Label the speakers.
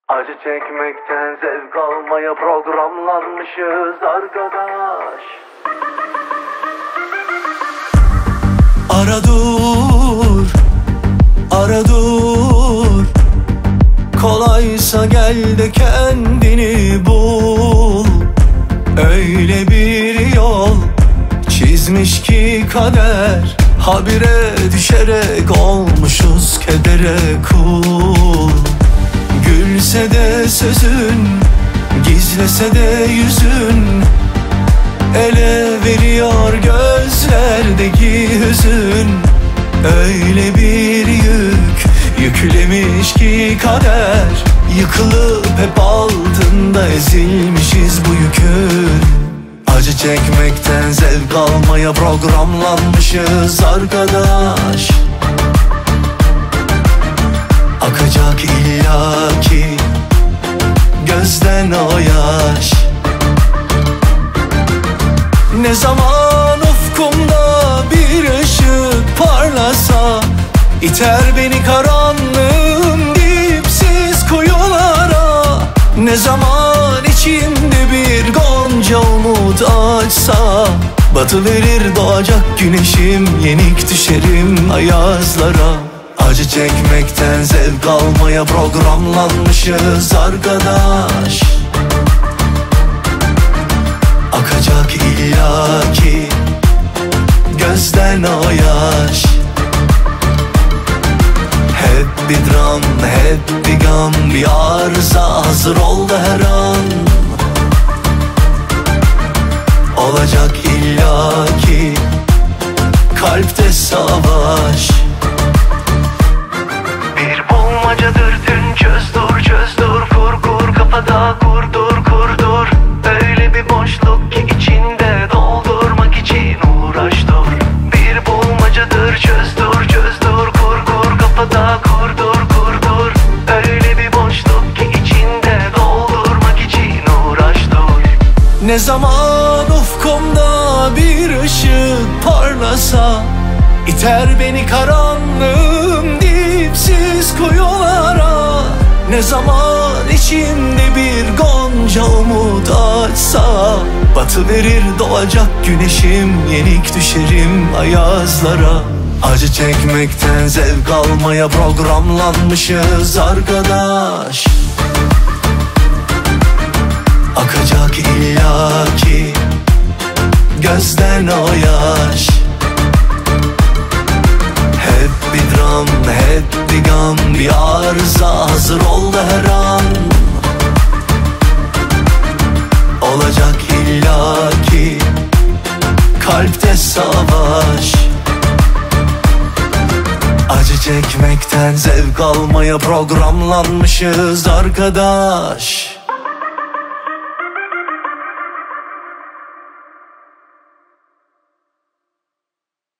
Speaker 1: Acı çekmekten zevk almaya programlanmışız arkadaş.
Speaker 2: Ara dur, ara dur. Kolaysa gel de kendini bul. Öyle bir yol çizmiş ki kader, habire düşerek olmuşuz kedere kul. Gülse de sözün, gizlese de yüzün, ele veriyor gözlerdeki hüzün. Öyle bir yük yüklemiş ki kader, yıkılıp hep altında ezilmişiz bu yükün. Acı çekmekten zevk almaya programlanmışız arkadaş. Akacak illaki gözden o yaş. Ne zaman ufkumda bir ışık parlasa, iter beni karanlığın dipsiz kuyulara. Ne zaman içimde bir gonca umut açsa, batıverir doğacak güneşim, yenik düşerim ayazlara. Acı çekmekten zevk almaya programlanmışız arkadaş. Akacak illaki gözden o yaş. Hep bir dram, hep bir gam, bir arıza hazır oldu her an. Olacak illaki kalpte savaş.
Speaker 1: Bir bulmacadır dün, çöz dur çöz dur, kur kur kafada kurdur kurdur. Öyle bir boşluk ki içinde doldurmak için uğraş dur. Bir bulmacadır, çöz dur çöz dur, kur kur kafada kurdur kurdur. Öyle bir boşluk ki içinde doldurmak için uğraş dur.
Speaker 2: Ne zaman ufkumda bir ışık parlasa, iter beni karanlığın dipsiz kuyulara. Ne zaman içimde bir gonca umut açsa, batıverir doğacak güneşim, yenik düşerim ayazlara. Acı çekmekten zevk almaya programlanmışız arkadaş. Akacak illaki gözden o yaş. Hep bir dram, hep bir gam, bir arıza hazır oldu her an. Olacak illaki kalpte savaş. Acı çekmekten zevk almaya programlanmışız arkadaş.